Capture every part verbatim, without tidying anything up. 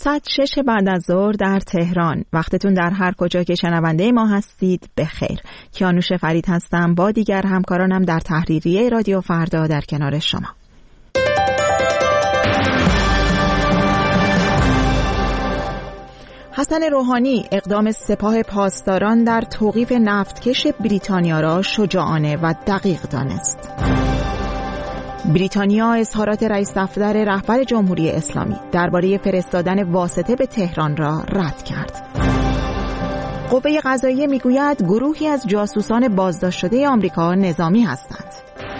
ساعت شش بعد از ظهر در تهران. وقتتون در هر کجا که شنونده ما هستید بخیر. کیانوش فرید هستم با دیگر همکارانم در تحریریه رادیو فردا در کنار شما. حسن روحانی اقدام سپاه پاسداران در توقیف نفتکش بریتانیا را شجاعانه و دقیق دانست. بریتانیا اظهارات رئیس دفتر رهبر جمهوری اسلامی درباره فرستادن واسطه به تهران را رد کرد. قوه قضاییه میگوید گروهی از جاسوسان بازداشت شده آمریکا نظامی هستند.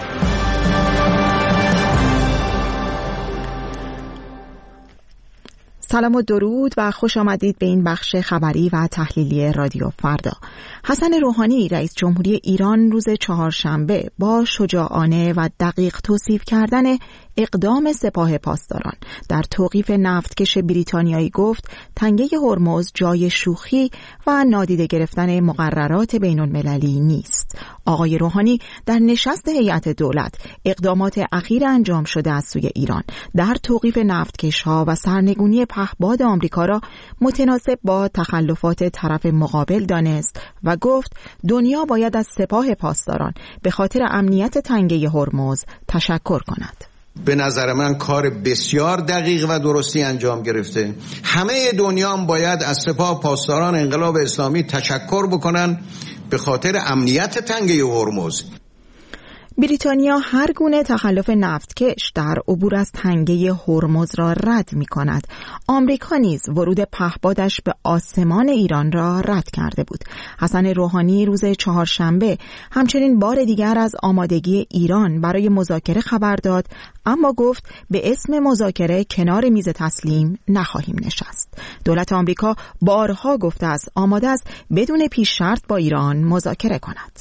سلام و درود و خوش آمدید به این بخش خبری و تحلیلی رادیو فردا. حسن روحانی رئیس جمهوری ایران روز چهارشنبه با شجاعانه و دقیق توصیف کردن اقدام سپاه پاسداران در توقیف نفتکش بریتانیایی گفت تنگه هرمز جای شوخی و نادیده گرفتن مقررات بین المللی نیست. آقای روحانی در نشست هیئت دولت اقدامات اخیر انجام شده از سوی ایران در توقیف نفتکش‌ها و سرنگونی پهپاد آمریکا را متناسب با تخلفات طرف مقابل دانست و گفت دنیا باید از سپاه پاسداران به خاطر امنیت تنگه هرمز تشکر کند. به نظر من کار بسیار دقیق و درستی انجام گرفته. همه دنیا هم باید از سپاه پاسداران انقلاب اسلامی تشکر بکنن به خاطر امنیت تنگه هرمز. بریتانیا هر گونه تخلف نفتکش در عبور از تنگه هرمز را رد می کند. آمریکا نیز ورود پهپادش به آسمان ایران را رد کرده بود. حسن روحانی روز چهارشنبه همچنین بار دیگر از آمادگی ایران برای مذاکره خبر داد، اما گفت به اسم مذاکره کنار میز تسلیم نخواهیم نشست. دولت آمریکا بارها گفته است آماده است بدون پیش شرط با ایران مذاکره کند.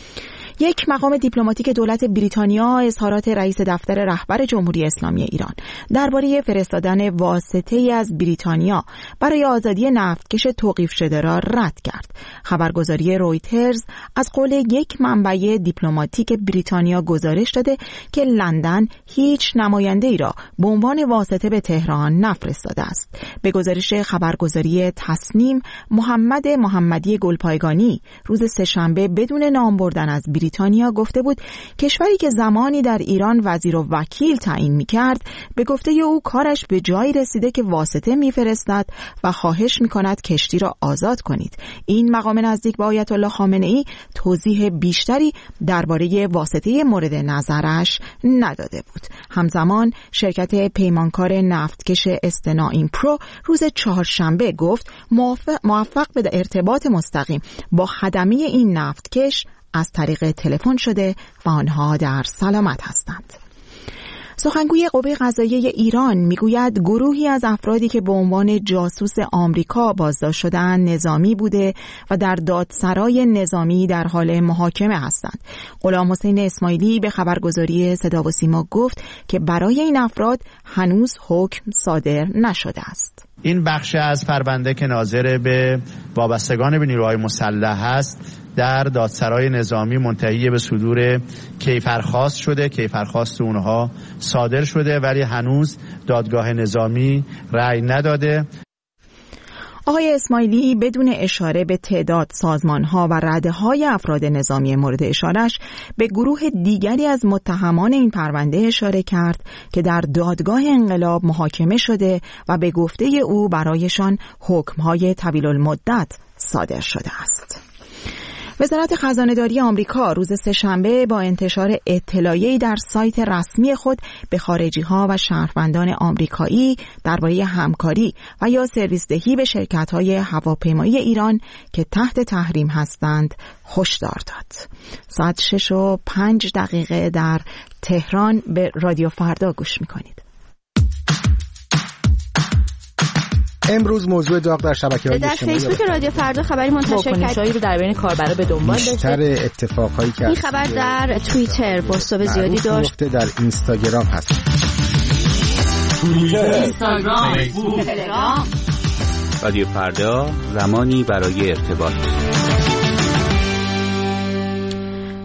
یک مقام دیپلماتیک دولت بریتانیا اظهارات رئیس دفتر رهبر جمهوری اسلامی ایران درباره فرستادن واسطه‌ای از بریتانیا برای آزادی نفتکش توقیف شده را رد کرد. خبرگزاری رویترز از قول یک منبع دیپلماتیک بریتانیا گزارش داده که لندن هیچ نماینده‌ای را به عنوان واسطه به تهران نفرستاده است. به گزارش خبرگزاری تصنیم، محمد محمدی گلپایگانی روز سه‌شنبه بدون نام بردن از بریتانیا گفته بود کشوری که زمانی در ایران وزیر و وکیل تعیین می‌کرد به گفته او کارش به جایی رسیده که واسطه می‌فرستد و خواهش می‌کند کشتی را آزاد کنید. این مقام نزدیک به آیت الله خامنه‌ای توضیح بیشتری درباره واسطه مورد نظرش نداده بود. همزمان شرکت پیمانکار نفتکش استنا ایمپرو روز چهارشنبه گفت موفق, موفق به ارتباط مستقیم با خدمه این نفتکش از طریق تلفن شده و آنها در سلامت هستند. سخنگوی قوه قضاییه ایران میگوید گروهی از افرادی که به عنوان جاسوس آمریکا بازداشت شدند نظامی بوده و در دادسرای نظامی در حال محاکمه هستند. غلام حسین اسماعیلی به خبرگزاری صدا و سیما گفت که برای این افراد هنوز حکم صادر نشده است. این بخش از پرونده که ناظر به وابستگان به نیروهای مسلح است در دادسرای نظامی منتهی به صدور کیفرخواست شده. کیفرخواست اونها صادر شده ولی هنوز دادگاه نظامی رأی نداده. آقای اسماعیلی بدون اشاره به تعداد سازمان‌ها و رده‌های افراد نظامی مورد اشارهش به گروه دیگری از متهمان این پرونده اشاره کرد که در دادگاه انقلاب محاکمه شده و به گفته او برایشان حکم‌های طویل المدت صادر شده است. وزارت خزانه‌داری آمریکا روز سه‌شنبه با انتشار اطلاعیه‌ای در سایت رسمی خود به خارجی‌ها و شهروندان آمریکایی درباره همکاری و یا سرویس دهی به شرکت‌های هواپیمایی ایران که تحت تحریم هستند هشدار داد. ساعت شش و پنج دقیقه در تهران به رادیو فردا گوش می‌کنید. امروز موضوع داغ در شبکه‌های اجتماعی در فیسبوک رادیو فردا خبری منتشر کرد. واکنش‌هایی رو در بین کاربرا به دنبال داشته. بیشتر اتفاقایی که این خبر در توییتر پست‌های زیادی داشت. در اینستاگرام هست. توییتر، اینستاگرام، فیسبوک، تلگرام. رادیو فردا، زمانی برای ارتباط.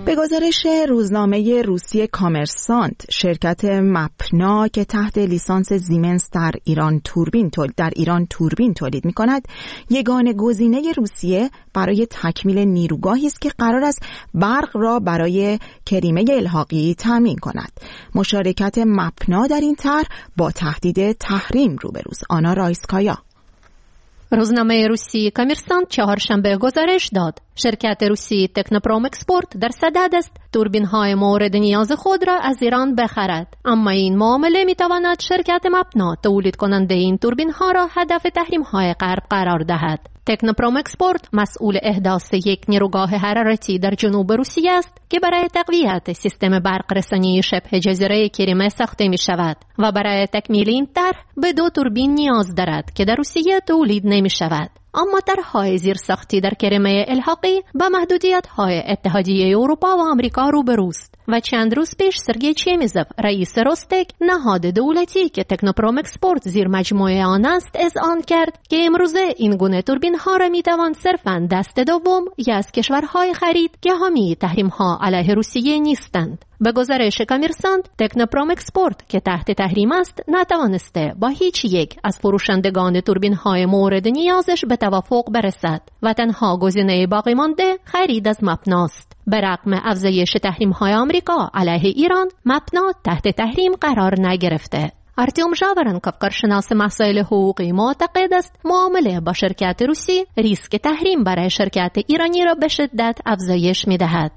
به گزارش روزنامه روسی کامرسانت، شرکت مپنا که تحت لیسانس زیمنس در ایران توربین تولید در ایران توربین تولید می‌کند، یگانه گزینه روسیه برای تکمیل نیروگاهی است که قرار است برق را برای کریمه الحاقی تامین کند. مشارکت مپنا در این طرح با تهدید تحریم روبروست. آنا رایسکایا. روزنامه روسی کامرسانت چهارشنبه گزارش داد شرکت روسی تکنوپروم اکسپورت در صدد است توربین‌های مورد نیاز خود را از ایران بخرد، اما این معامله می‌تواند شرکت مپنا تولید کننده این توربین‌ها را هدف تحریم‌های غرب قرار دهد. تکنوپروم اکسپورت مسئول احداث یک نیروگاه حرارتی در جنوب روسیه است که برای تقویت سیستم برق رسانی شبه جزیره کریمه ساخته می شود و برای تکمیل این طرح به دو توربین نیاز دارد که در روسیه تولید نمی شود. اما طرح‌های زیرساختی در کریمه الحاقی با محدودیت‌های اتحادیه اروپا و آمریکا روبروست و چند روز پیش سرگئی چمیزوف رئیس روستک، نهاد دولتی که تکنوپروم اکسپورت زیر مجموعه آن است، اذعان کرد که امروزه این گونه توربین‌ها را می‌توان صرفاً دست دوم یا از کشورهای خرید که حامی تحریم‌ها علیه روسیه نیستند. به گزارش کامرسانت، تکنوپروم اکسپورت که تحت تحریم است نتوانسته با هیچ یک از فروشندگان توربین‌های مورد نیازش به توافق برسد و تنها گزینه باقی مانده خرید از مپناست. به رغم افزایش تحریم‌های آمریکا علیه ایران، مپنا تحت تحریم قرار نگرفته. آرتیوم ژاورنکوف، کارشناس مسائل حقوقی، معتقد است معامله با شرکت روسی ریسک تحریم برای شرکت ایرانی را به شدت افزایش می‌دهد.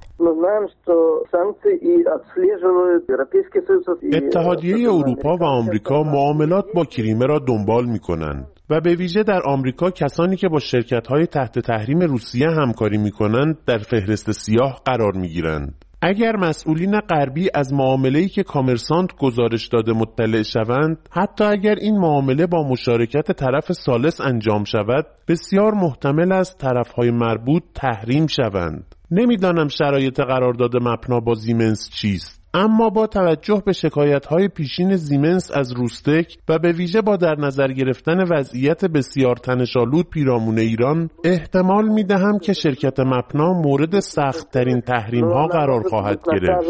اتحادیه اروپا و آمریکا معاملات با کریمه را دنبال می‌کنند و به ویژه در آمریکا کسانی که با شرکت‌های تحت تحریم روسیه همکاری می‌کنند در فهرست سیاه قرار می‌گیرند. اگر مسئولین غربی از معامله‌ای که کامرسانت گزارش داده مطلع شوند، حتی اگر این معامله با مشارکت طرف ثالث انجام شود، بسیار محتمل است طرف‌های مربوط تحریم شوند. نمی‌دانم شرایط قرارداد مپنا با زیمنس چیست، اما با توجه به شکایت‌های پیشین زیمنس از روستک و به ویژه با در نظر گرفتن وضعیت بسیار تنش‌آلود پیرامون ایران، احتمال می‌دهم که شرکت مپنا مورد سخت‌ترین تحریم‌ها قرار خواهد گرفت.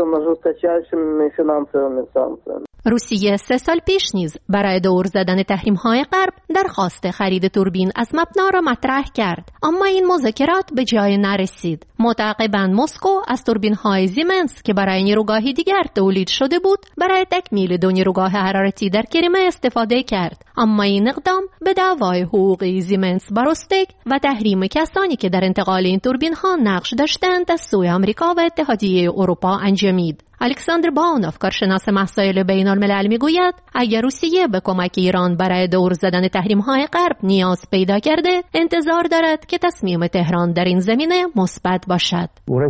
روسیه سه سال پیش نیز برای دور زدن تحریم‌های غرب درخواست خرید توربین از مپنا را مطرح کرد، اما این مذاکرات به جای نرسید. متعاقباً مسکو از توربین‌های زیمنس که برای نیروگاهی دیگر تولید شده بود برای تکمیل دو نیروگاه حرارتی در کریمه استفاده کرد، اما این اقدام به دعوای حقوقی زیمنس با روستک و تحریم کسانی که در انتقال این توربین‌ها نقش داشتند از سوی آمریکا و اتحادیه اروپا انجامید. الکساندر باونوف، کارشناس مسائل بین الملل، میگوید اگر روسیه به کمک ایران برای دور زدن تحریم‌های غرب نیاز پیدا کرده، انتظار دارد که تصمیم تهران در این زمینه مثبت باشد.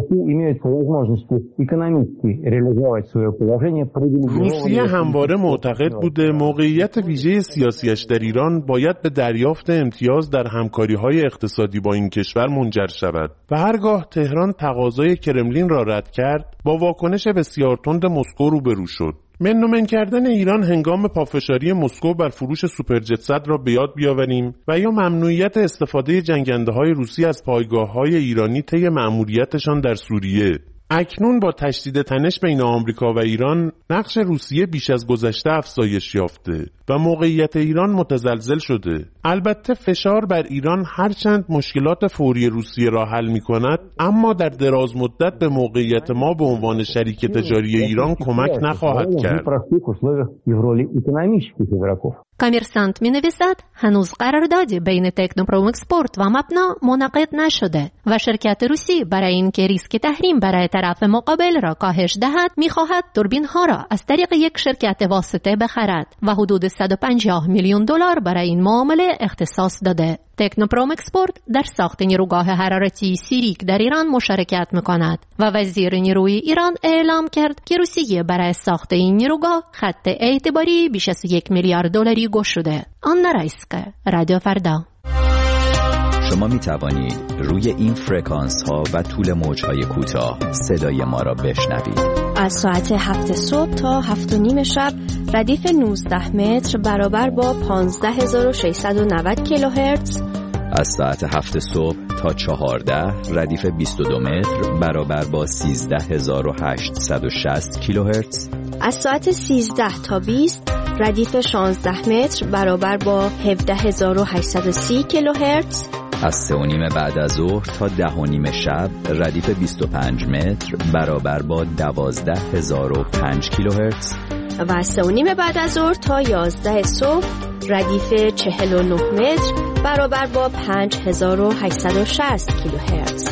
روسیه همواره معتقد بوده موقعیت ویژه سیاسیش در ایران باید به دریافت امتیاز در همکاری‌های اقتصادی با این کشور منجر شود و هرگاه تهران تقاضای کرملین را رد کرد، با واکنش بسیار تند مسکو روبرو شد. من و من کردن ایران هنگام پافشاری مسکو بر فروش سوپرجت صد را به یاد بیاوریم و یا ممنوعیت استفاده جنگنده‌های روسی از پایگاه‌های ایرانی طی مأموریتشان در سوریه. اکنون با تشدید تنش بین آمریکا و ایران، نقش روسیه بیش از گذشته افزایش یافته و موقعیت ایران متزلزل شده. البته فشار بر ایران هرچند مشکلات فوری روسیه را حل می‌کند، اما در دراز مدت به موقعیت ما به عنوان شریک تجاری ایران کمک نخواهد کرد. کامرسانت می‌نویسد هنوز قراردادی بین تکنوپروم اکسپورت و مپنا منعقد نشده و شرکت روسی برای اینکه ریسک تحریم برای طرف مقابل را کاهش دهد، می‌خواهد توربین‌ها را از طریق یک شرکت واسطه بخرد و حدود صد و پنجاه میلیون دلار برای این معامله اختصاص داده. تکنوپروم اکسپورت در ساخت نیروگاه حرارتی سیریک در ایران مشارکت می‌کند و وزیر نیروی ایران اعلام کرد که روسیه برای ساخت این نیروگاه خط اعتباری بیش از یک میلیارد دلاری گشوده. آنا رایسکا، رادیو فردا. شما می توانید روی این فرکانس ها و طول موج های کوتاه صدای ما را بشنوید. از ساعت هفت صبح تا هفت و نیم شب ردیف نوزده متر برابر با پانزده هزار و ششصد و نود کیلوهرتز از ساعت هفت صبح تا چهارده ردیف بیست و دو متر برابر با سیزده هزار و هشتصد و شصت کیلوهرتز. از ساعت سیزده تا بیست ردیف شانزده متر برابر با هفده هزار و هشتصد و سی کیلوهرتز. از سه و نیم بعد از ظهر تا ده و نیم شب ردیف بیست و پنج متر برابر با دوازده هزار و پنج کیلوهرتز. و از سه و نیم بعد از ظهر تا یازده صبح ردیف چهل و نه متر برابر با پنج هزار و هشتصد و شصت کیلوهرتز.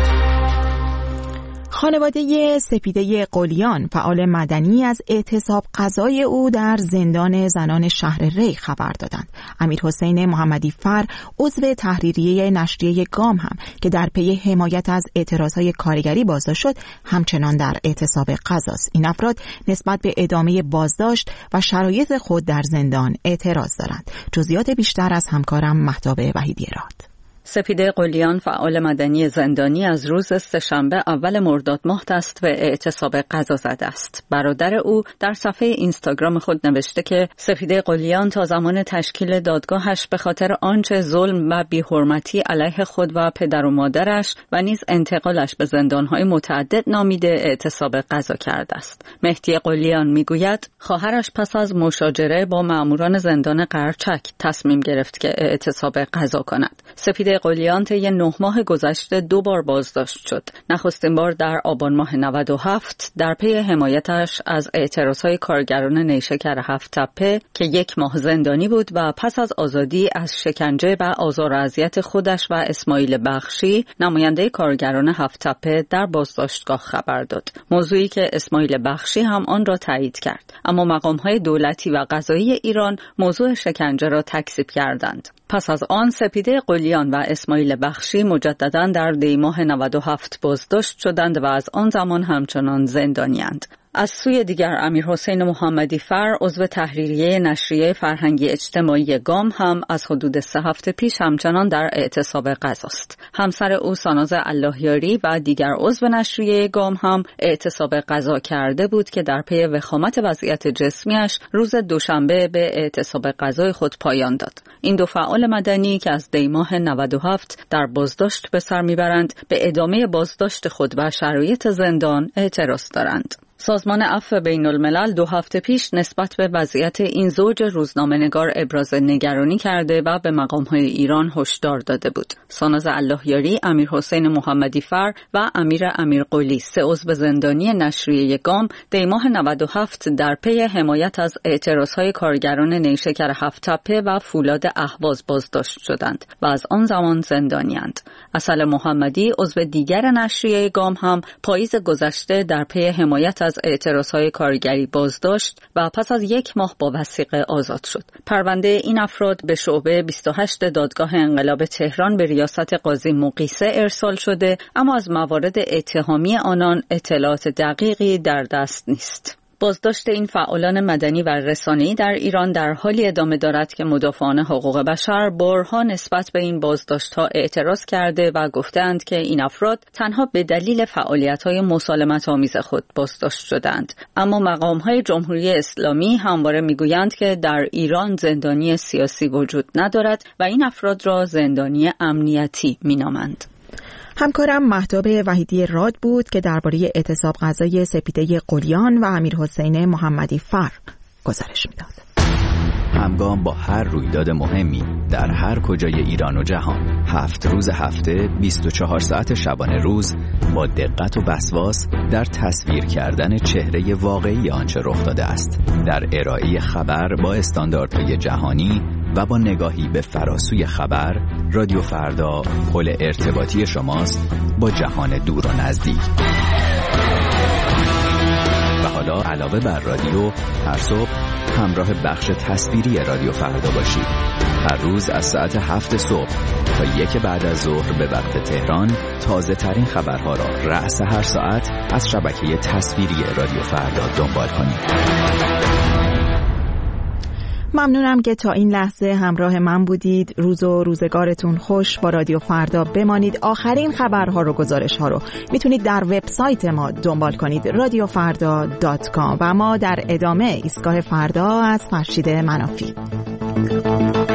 خانواده سپیده قلیان فعال مدنی از اعتصاب قضای او در زندان زنان شهر ری خبر دادند. امیرحسین محمدی فر عضو تحریریه نشریه گام هم که در پی حمایت از اعتراضهای کارگری بازداشت شد همچنان در اعتصاب قضاست. این افراد نسبت به ادامه بازداشت و شرایط خود در زندان اعتراض دارند. جزئیات بیشتر از همکارم مهتاب وحیدی راد. سپیده قلیان فعال مدنی زندانی از روز سه‌شنبه اول مرداد ماه دست به اعتصاب قضا زده است. برادر او در صفحه اینستاگرام خود نوشته که سپیده قلیان تا زمان تشکیل دادگاهش به خاطر آنچه ظلم و بی‌حرمتی علیه خود و پدر و مادرش و نیز انتقالش به زندان‌های متعدد نامیده اعتصاب قضا کرده است. مهدی قلیان میگوید خواهرش پس از مشاجره با مأموران زندان قرچک تصمیم گرفت که اعتصاب قضا کند. سپیده قلیان طی نه ماه گذشته دو بار بازداشت شد. نخستین بار در آبان ماه نود و هفت در پی حمایتش از اعتراضهای کارگران نیشکر هفت تپه که یک ماه زندانی بود و پس از آزادی از شکنجه و آزار و اذیت خودش و اسماعیل بخشی نماینده کارگران هفت تپه در بازداشتگاه خبر داد. موضوعی که اسماعیل بخشی هم آن را تایید کرد. اما مقام‌های دولتی و قضایی ایران موضوع شکنجه را تکذیب کردند. پس از آن سپیده قلیان و اسماعیل بخشی مجدداً در دی ماه نود و هفت بازداشت شدند و از آن زمان همچنان زندانی‌اند. از سوی دیگر امیرحسین محمدی فر عضو تحریریه نشریه فرهنگی اجتماعی گام هم از حدود سه هفته پیش همچنان در اعتصاب قضاست. همسر او ساناز اللهیاری و دیگر عضو نشریه گام هم اعتصاب قضا کرده بود که در پی وخامت وضعیت جسمیش روز دوشنبه به اعتصاب قضای خود پایان داد. این دو فعال مدنی که از دی ماه نود و هفت در بازداشت به سر میبرند به ادامه بازداشت خود و شرایط زندان اعتراض دارند. سازمان عفو بین الملل دو هفته پیش نسبت به وضعیت این زوج روزنامه‌نگار ابراز نگرانی کرده و به مقام‌های ایران هشدار داده بود. ساناز اللهیاری، امیرحسین محمدی فر و امیر امیرقلی سه عضو زندانی نشریه گام دی ماه نود و هفت در پی حمایت از اعتراضهای کارگران نیشکر هفت تپه و فولاد اهواز بازداشت شدند و از آن زمان زندانی‌اند. اصل محمدی عضو دیگر نشریه گام هم پاییز گذشته در پی حمایت از اعتراضهای کارگری بازداشت و پس از یک ماه با وثیقه آزاد شد. پرونده این افراد به شعبه بیست و هشت دادگاه انقلاب تهران به ریاست قاضی مقیسه ارسال شده، اما از موارد اتهامی آنان اطلاعات دقیقی در دست نیست. بازداشت این فعالان مدنی و رسانه‌ای در ایران در حالی ادامه دارد که مدافعان حقوق بشر بارها نسبت به این بازداشت‌ها اعتراض کرده و گفتند که این افراد تنها به دلیل فعالیت‌های مسالمت‌آمیز خود بازداشت شدند. اما مقام‌های جمهوری اسلامی همواره می‌گویند که در ایران زندانی سیاسی وجود ندارد و این افراد را زندانی امنیتی می‌نامند. همکارم مهتاب وحیدی راد بود که درباره اعتصاب قضای سپیده قلیان و امیرحسین محمدی فر گزارش میداد. همگام با هر رویداد مهمی در هر کجای ایران و جهان، هفت روز هفته، بیست و چهار ساعت شبانه روز، با دقت و وسواس در تصویر کردن چهره واقعی آنچه رخ داده است، در ارائه خبر با استانداردهای جهانی و با نگاهی به فراسوی خبر، رادیو فردا پل ارتباطی شماست با جهان دور و نزدیک. و حالا علاوه بر رادیو، هر صبح همراه بخش تصویری رادیو فردا باشید. هر روز از ساعت هفت صبح تا یک بعد از ظهر به وقت تهران تازه ترین خبرها را رأس هر ساعت از شبکه تصویری رادیو فردا دنبال کنید. ممنونم که تا این لحظه همراه من بودید. روز و روزگارتون خوش. با رادیو فردا بمانید. آخرین خبرها رو، گزارش ها رو میتونید در وبسایت ما دنبال کنید، رادیو فردا دات کام. و ما در ادامه ایستگاه فردا از فرشید منافی.